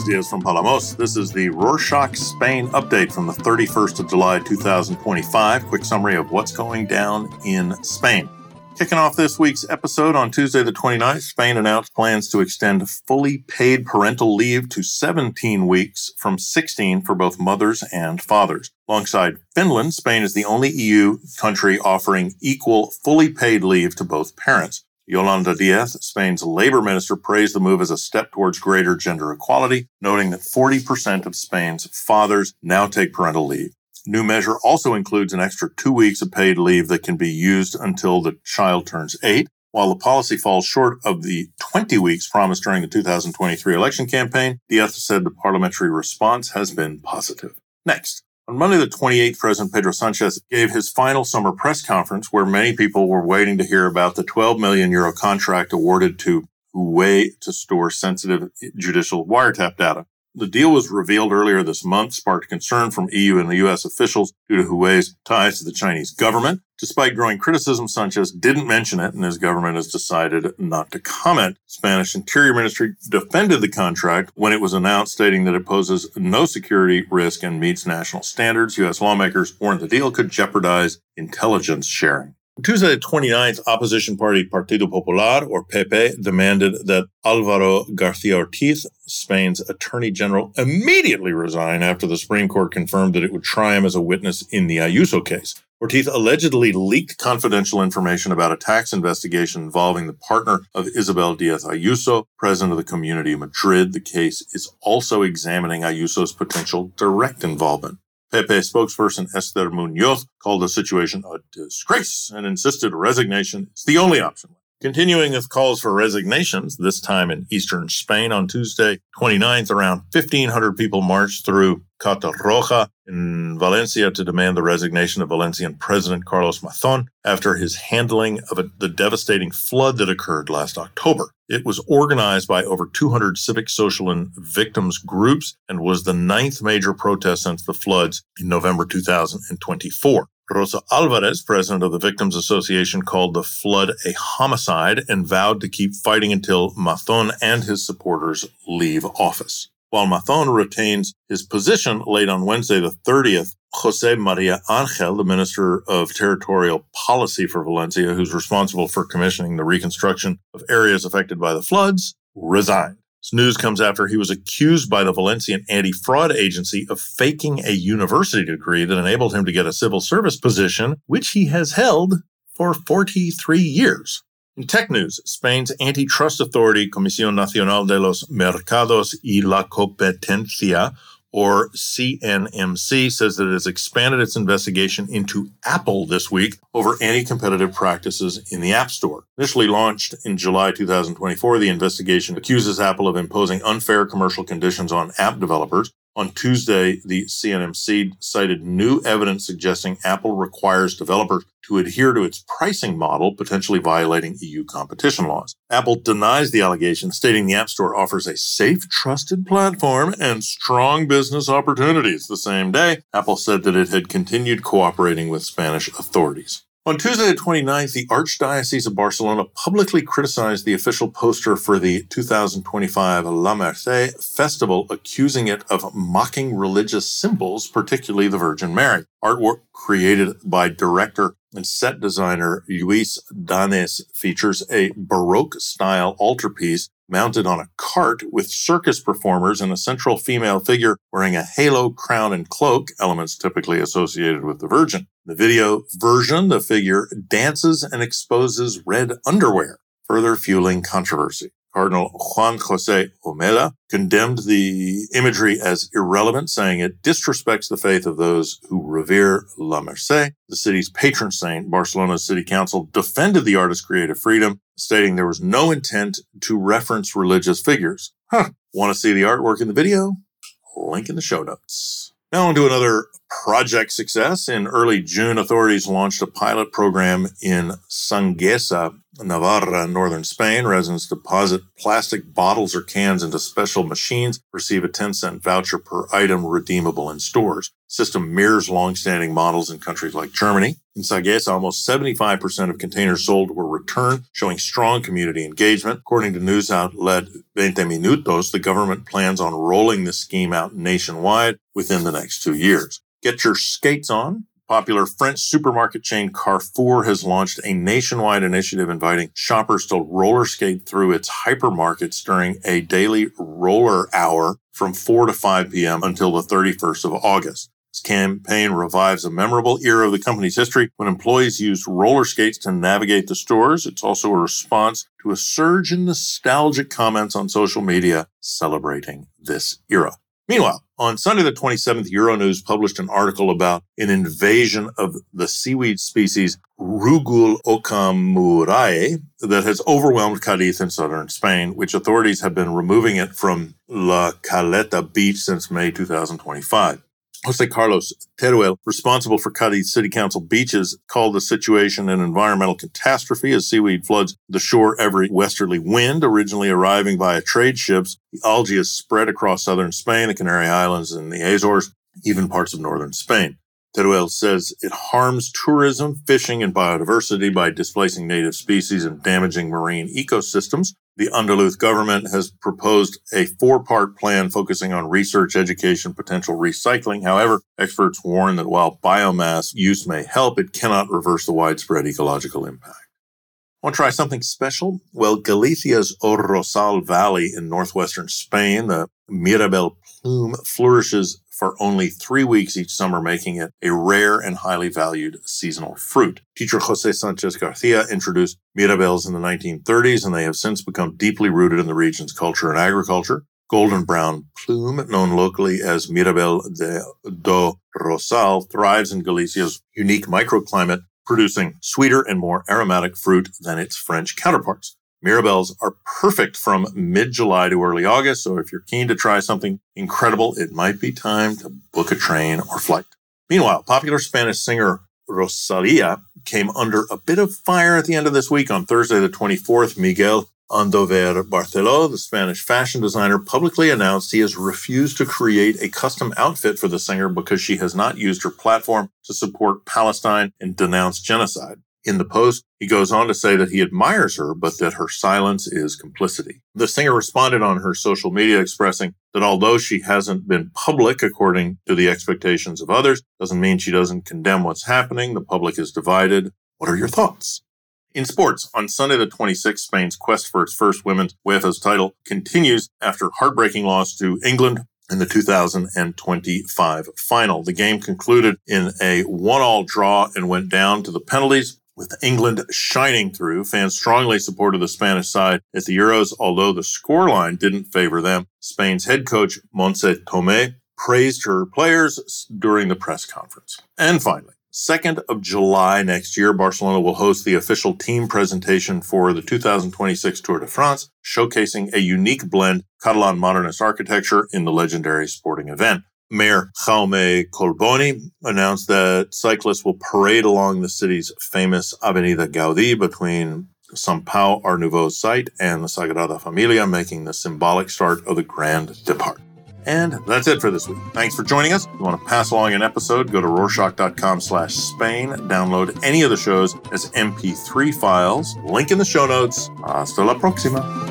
Buenos dias from Palamos. This is the Rorschach Spain update from the 31st of July, 2025. Quick summary of what's going down in Spain. Kicking off this week's episode on Tuesday the 29th, Spain announced plans to extend fully paid parental leave to 17 weeks from 16 for both mothers and fathers. Alongside Finland, Spain is the only EU country offering equal fully paid leave to both parents. Yolanda Díaz, Spain's labor minister, praised the move as a step towards greater gender equality, noting that 40% of Spain's fathers now take parental leave. New measure also includes an extra 2 weeks of paid leave that can be used until the child turns 8. While the policy falls short of the 20 weeks promised during the 2023 election campaign, Díaz said the parliamentary response has been positive. Next. On Monday the 28th, President Pedro Sanchez gave his final summer press conference where many people were waiting to hear about the 12 million euro contract awarded to Huawei to store sensitive judicial wiretap data. The deal was revealed earlier this month, sparked concern from EU and the U.S. officials due to Huawei's ties to the Chinese government. Despite growing criticism, Sanchez didn't mention it, and his government has decided not to comment. Spanish Interior Ministry defended the contract when it was announced, stating that it poses no security risk and meets national standards. U.S. lawmakers warned the deal could jeopardize intelligence sharing. On Tuesday the 29th, opposition party Partido Popular, or PP, demanded that Álvaro García Ortiz, Spain's attorney general, immediately resign after the Supreme Court confirmed that it would try him as a witness in the Ayuso case. Ortiz allegedly leaked confidential information about a tax investigation involving the partner of Isabel Díaz Ayuso, president of the Community of Madrid. The case is also examining Ayuso's potential direct involvement. PP spokesperson Esther Muñoz called the situation a disgrace and insisted resignation is the only option. Continuing with calls for resignations, this time in eastern Spain on Tuesday 29th, around 1,500 people marched through Catarroja in Valencia to demand the resignation of Valencian President Carlos Mazón after his handling of the devastating flood that occurred last October. It was organized by over 200 civic, social, and victims groups and was the 9th major protest since the floods in November 2024. Rosa Alvarez, president of the Victims Association, called the flood a homicide and vowed to keep fighting until Mazón and his supporters leave office. While Mazón retains his position late on Wednesday the 30th, José María Ángel, the Minister of Territorial Policy for Valencia, who's responsible for commissioning the reconstruction of areas affected by the floods, resigned. This news comes after he was accused by the Valencian Anti-Fraud Agency of faking a university degree that enabled him to get a civil service position, which he has held for 43 years. In tech news, Spain's antitrust authority, Comisión Nacional de los Mercados y la Competencia, or CNMC, says that it has expanded its investigation into Apple this week over anti-competitive practices in the App Store. Initially launched in July 2024, the investigation accuses Apple of imposing unfair commercial conditions on app developers. On Tuesday, the CNMC cited new evidence suggesting Apple requires developers to adhere to its pricing model, potentially violating EU competition laws. Apple denies the allegation, stating the App Store offers a safe, trusted platform and strong business opportunities. The same day, Apple said that it had continued cooperating with Spanish authorities. On Tuesday the 29th, the Archdiocese of Barcelona publicly criticized the official poster for the 2025 La Mercè festival, accusing it of mocking religious symbols, particularly the Virgin Mary. Artwork created by director and set designer Luis Danes features a Baroque-style altarpiece mounted on a cart with circus performers and a central female figure wearing a halo, crown, and cloak, elements typically associated with the Virgin. In the video version, the figure dances and exposes red underwear, further fueling controversy. Cardinal Juan José Omella condemned the imagery as irrelevant, saying it disrespects the faith of those who revere La Mercè, the city's patron saint. Barcelona's city council defended the artist's creative freedom, stating there was no intent to reference religious figures. Want to see the artwork in the video? Link in the show notes. Now on to another project success. In early June, authorities launched a pilot program in Sangüesa Navarra, northern Spain, residents deposit plastic bottles or cans into special machines, receive a 10-cent voucher per item redeemable in stores. System mirrors long-standing models in countries like Germany. In Sagesa, almost 75% of containers sold were returned, showing strong community engagement. According to news outlet 20 Minutos, the government plans on rolling the scheme out nationwide within the next 2 years. Get your skates on. Popular French supermarket chain Carrefour has launched a nationwide initiative inviting shoppers to roller skate through its hypermarkets during a daily roller hour from 4 to 5 p.m. until the 31st of August. This campaign revives a memorable era of the company's history when employees used roller skates to navigate the stores. It's also a response to a surge in nostalgic comments on social media celebrating this era. Meanwhile, on Sunday the 27th, Euronews published an article about an invasion of the seaweed species Rugul ocamurae that has overwhelmed Cadiz in southern Spain, which authorities have been removing it from La Caleta beach since May 2025. Jose Carlos Teruel, responsible for Cadiz City Council beaches, called the situation an environmental catastrophe as seaweed floods the shore every westerly wind. Originally arriving via trade ships, the algae is spread across southern Spain, the Canary Islands, and the Azores, even parts of northern Spain. Teruel says it harms tourism, fishing, and biodiversity by displacing native species and damaging marine ecosystems. The Andaluz government has proposed a 4-part plan focusing on research, education, potential recycling. However, experts warn that while biomass use may help, it cannot reverse the widespread ecological impact. Want to try something special? Well, Galicia's Rosal Valley in northwestern Spain, the Mirabel plume, flourishes for only 3 weeks each summer, making it a rare and highly valued seasonal fruit. Teacher Jose Sanchez Garcia introduced Mirabels in the 1930s, and they have since become deeply rooted in the region's culture and agriculture. Golden brown plume, known locally as Mirabel do Rosal, thrives in Galicia's unique microclimate, producing sweeter and more aromatic fruit than its French counterparts. Mirabels are perfect from mid-July to early August, so if you're keen to try something incredible, it might be time to book a train or flight. Meanwhile, popular Spanish singer Rosalía came under a bit of fire at the end of this week. On Thursday the 24th, Miguel Andover Barceló, the Spanish fashion designer, publicly announced he has refused to create a custom outfit for the singer because she has not used her platform to support Palestine and denounce genocide. In the post, he goes on to say that he admires her, but that her silence is complicity. The singer responded on her social media expressing that although she hasn't been public according to the expectations of others, doesn't mean she doesn't condemn what's happening. The public is divided. What are your thoughts? In sports, on Sunday the 26th, Spain's quest for its first women's UEFA's title continues after heartbreaking loss to England in the 2025 final. The game concluded in a 1-1 draw and went down to the penalties, with England shining through. Fans strongly supported the Spanish side at the Euros, although the scoreline didn't favor them. Spain's head coach, Montse Tomé, praised her players during the press conference. And finally, 2nd of July next year, Barcelona will host the official team presentation for the 2026 Tour de France, showcasing a unique blend of Catalan modernist architecture in the legendary sporting event. Mayor Jaume Collboni announced that cyclists will parade along the city's famous Avenida Gaudí between Sant Pau Art Nouveau site and the Sagrada Familia, making the symbolic start of the Grand Depart. And that's it for this week. Thanks for joining us. If you want to pass along an episode, go to Rorschach.com/Spain. Download any of the shows as MP3 files. Link in the show notes. Hasta la próxima.